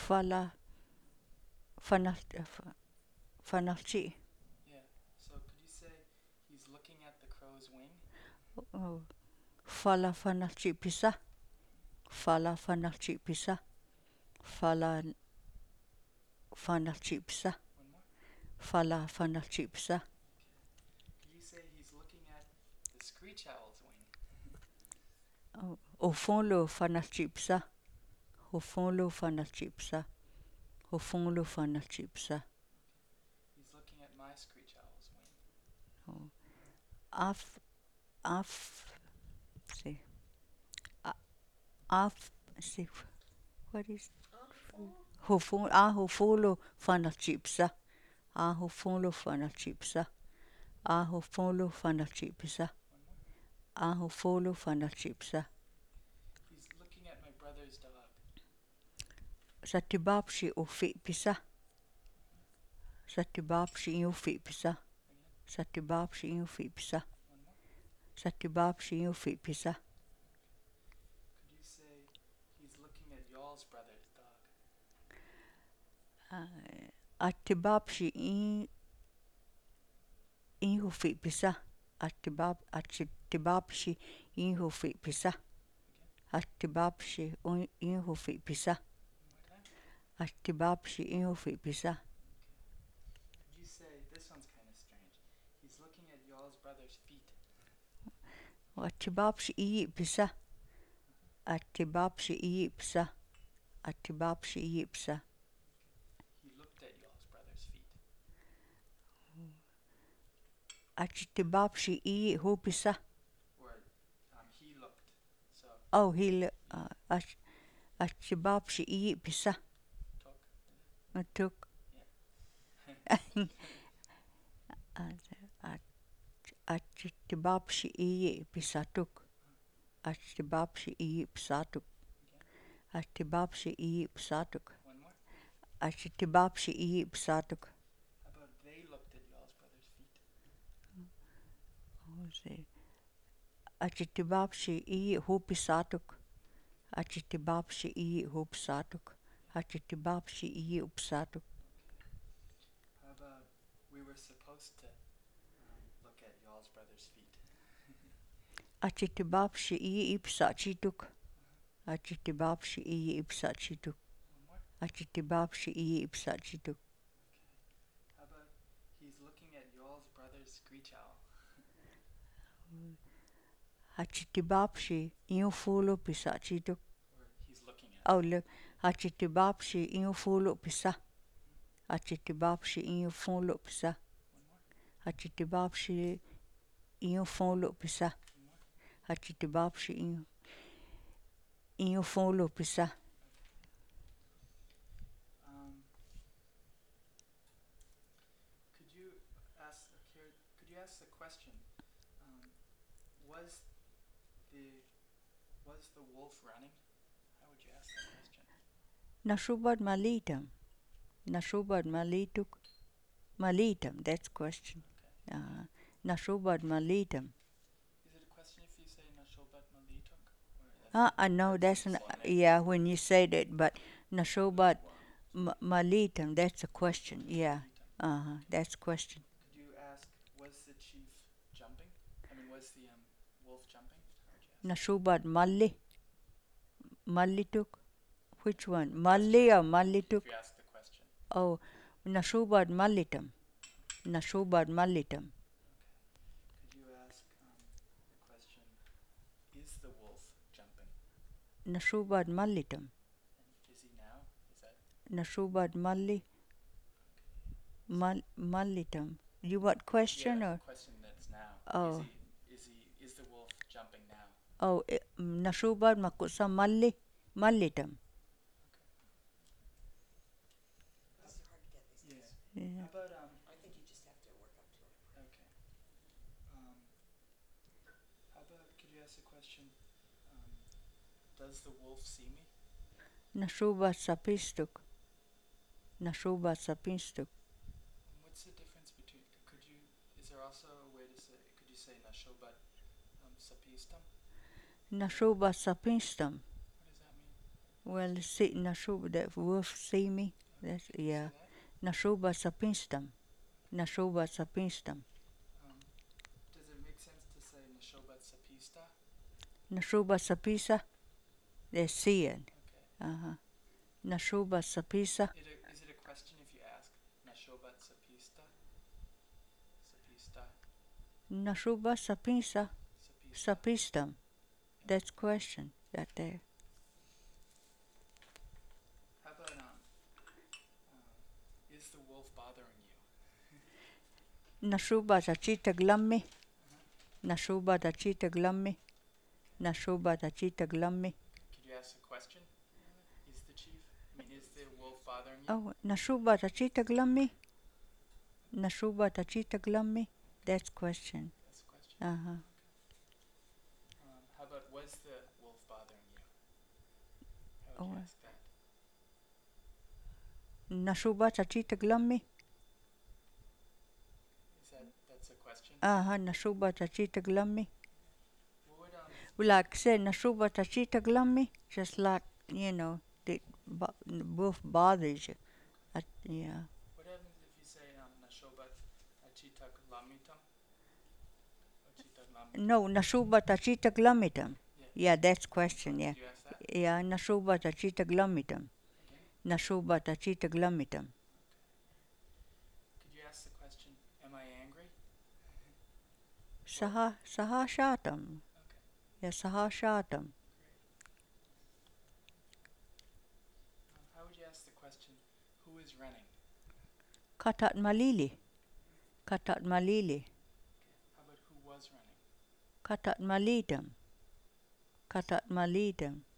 Fala Fanalchi. Yeah. So could you say he's looking at the crow's wing? Fala Fanalchi Pisa. Fala Fanalchi Pisa. Fala Fanalchi Pisa. One more. Fala Fanalchi Pisa. Okay. Could you say he's looking at the screech owl's wing? Au fond le Fanalchi Pisa. Au fond le Fanalchi Pisa. Au fond le Fanalchi Pisa. He's looking at my screech owl's wing. Af see. Af see. What is Au fond le Fanalchi Pisa. Au fond le Fanalchi Pisa. Au fond le Fanalchi Pisa. One more. Au fond le Fanalchi Pisa. He's looking at my brother's dog. Satibapshi o fi pisa. Satibapshi o fi pisa. Again. Satibapshi o fi pisa. One more. Satibapshi o fi pisa. Could you say he's looking at y'all's brother's dog? Atibapshi o fi pisa. Atibapshi o fi pisa. Atibapshi o fi pisa. One more time. Atibapshi o fi pisa. Could you say, this one's kind of strange, he's looking at y'all's brother's feet? Atibapshi pisa. Atibapshi pisa. Atibapshi pisa. He looked at y'all's brother's feet. Atibapshi ho pisa. Or he looked. So Oh, Atibapshi pisa. took. Took. Yeah. Atibapshi pisa took. Atibapshi pisa took. Again. Atibapshi pisa took. One more. Atibapshi pisa took. How about they looked at y'all's brother's feet? Atibapshi ho pisa took. Atibapshi ho pisa took. Atibapshi pisa took. How about we were supposed to look at y'all's brother's feet? Atibapshi pisa chituk. Atibapshi pisa chituk. One more. Atibapshi pisa chituk. Okay. How about he's looking at y'all's brother's screech owl? Atibapshi fulo pisa chituk. Or he's looking at. Oh, look. Atibapshi fulo pisa. Atibapshi fulo pisa. One more. Atibapshi fulo pisa. One more. Atibapshi fulo pisa. Could you ask the question? Was the wolf running? How would you ask that question? Nashubad malitam. Nashubad malituk. Malitam, that's question. Okay. Nashubad malitam. Is it a question if you say Nashobat Malituk? I know that's an when you say that, but Nashobat malitam, that's a question. Yeah. That's a question. Could you ask, was the chief jumping? Was the wolf jumping? How would you ask? Nashubat Malli. Mallituk. Which one? Malli or Mallituk? If you ask the question. Oh, Nashubat Mallitam. Nashubat Mallitam. Okay. Could you ask the question, is the wolf jumping? Nashubat Mallitam. And is he now? Is that? Nashubat Malli. Mallitam. You what question Yeah, or? the question that's now. Oh. Is the wolf jumping now? Oh, Nashubat Makusa Malli. Mallitam. These are hard to get these days. Yeah. How about I think you just have to work up to it. Okay. How about could you ask the question? Does the wolf see me? Nashubat Sapistuk. Nashubat Sapistuk. What's the difference between? Is there also a way to say? Could you say Nashobat Sapistam? Nashubat Sapistam. What does that mean? Well, see, nashuba, that wolf see me. That's, Can you yeah. say that? Nashuba sapinstam. Nashuba sapinstam. Does it make sense to say Nashobat Sapista? Nashuba sapisa. They're seeing. Okay. Nashuba sapisa. Is it a question if you ask Nashobat Sapista? Sapista? Nashuba sapinsa. Sapista? Sapistam. That's question. That there. How about, is the wolf bothering you? Nashuba tachita glammi. Nashuba tachita glammi. Nashuba tachita glammi. Could you ask a question? Is the chief? I mean, is the wolf bothering you? Oh, nashuba tachita glammi. Nashuba tachita glammi. That's question. That's the question. Uh-huh. How about, was the wolf bothering you? How would you ask that? Nashuba tachita glammi. That's a question? Nashuba tachita glammi. What would, Like say nashuba tachita glammi. Just like, you know, the wolf bothers you. Yeah. what happens if you say Nashobat Achitak Lamitam? Achitak Lamitam? No, nashuba tachita glamitam. Yeah. Yeah, that's question, yeah. Did you ask that? Yeah, nashuba tachita glamitam. Again? Nashuba tachita glamitam. Could you ask the question, am I angry? Saha shatam. Okay. Yeah, saha shatam. How would you ask the question, who is running? Katat malili. Katat malili. How about who was running? Katat malidam. Katat malidam.